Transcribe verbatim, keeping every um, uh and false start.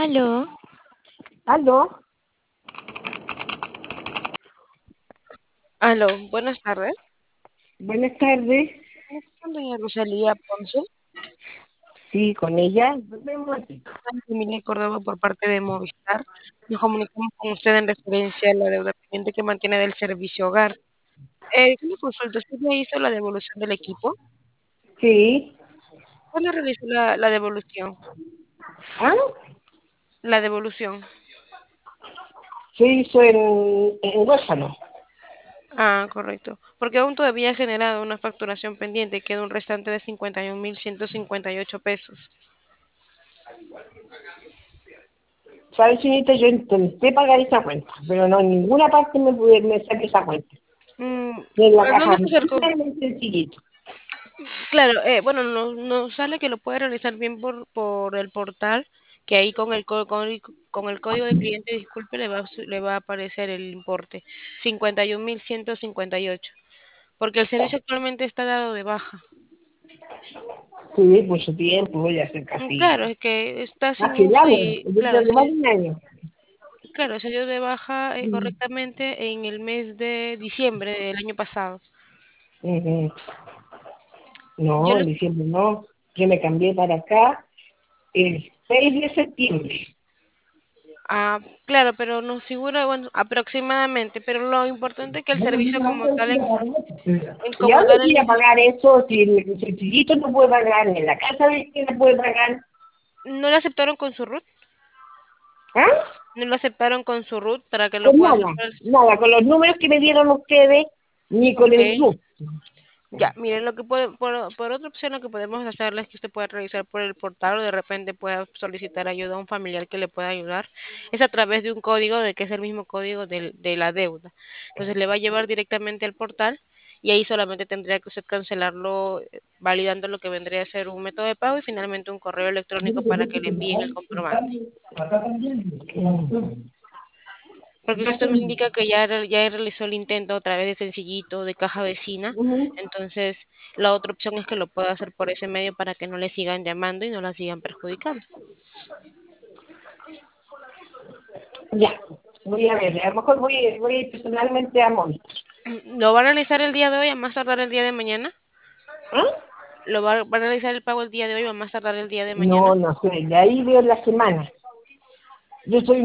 Aló, Aló, aló, buenas tardes. buenas tardes. Con doña Rosalía Ponce, Sí, con ella. Ven un ratito. soy Emilia Córdoba por parte de Movistar. Nos comunicamos con usted en referencia a la deuda pendiente que mantiene del servicio hogar. Eh, una consulta, ¿usted ya hizo la devolución del equipo? Sí. ¿Cuándo realizó la, la devolución? Ah, La devolución. se hizo en, en Huérfano. Ah, correcto. Porque aún todavía ha generado una facturación pendiente y queda un restante de cincuenta y un mil ciento cincuenta y ocho pesos. ¿Sabes, señorita? Yo intenté pagar esa cuenta, pero no en ninguna parte me, pude, me saqué esa cuenta. Mm, Ni en la ¿a caja dónde se acercó? ni en el sencillito. Claro, eh, bueno, nos, nos sale que lo puede realizar bien por, por el portal, que ahí con el, co- con el, con el código de cliente, disculpe, le va, a su- le va a aparecer el importe, cincuenta y un mil ciento cincuenta y ocho, porque el servicio actualmente está dado de baja. Sí, mucho tiempo, voy a hacer Mm, casi, Claro, es que está sin casi el uso año. y, Yo claro, creo que más de se, un año. claro, se dio de baja eh, Mm. correctamente en el mes de diciembre del año pasado. Ujú. Yo No, no, en diciembre no. Yo me cambié para acá el seis de septiembre. ah, claro, pero nos figura, bueno, aproximadamente, pero lo importante es que el Y servicio como tal en a como dónde tal voy a en pagar eso si el sencillito no puede pagar, ni en la casa de quién no puede pagar? ¿No lo aceptaron con su root? ¿Ah? ¿No lo aceptaron con su root para que lo Pues pueda hacer nada, por el- nada, con los números que me dieron ustedes, ni con Ok. el RUT. Ya, miren, lo que puede, por, por otra opción, lo que podemos hacerle es que usted pueda realizar por el portal o de repente pueda solicitar ayuda a un familiar que le pueda ayudar. Es a través de un código de que es el mismo código del- de, la deuda. Entonces le va a llevar directamente al portal y ahí solamente tendría que usted cancelarlo eh, validando lo que vendría a ser un método de pago y finalmente un correo electrónico para que le envíen el comprobante. Porque si usted me indica que ya, re- ya realizó el intento a través de Sencillito, de Caja Vecina, Ujú. entonces la otra opción es que lo pueda hacer por ese medio para que no le sigan llamando y no la sigan perjudicando. Ya, voy a ver, a lo mejor voy, voy a ir personalmente a Mónica. ¿Lo va a realizar el día de hoy, a más tardar el día de mañana? ¿Ah? ¿Lo va, va a realizar el pago el día de hoy, o a más tardar el día de No, mañana? no sé, de ahí veo la semana. Yo soy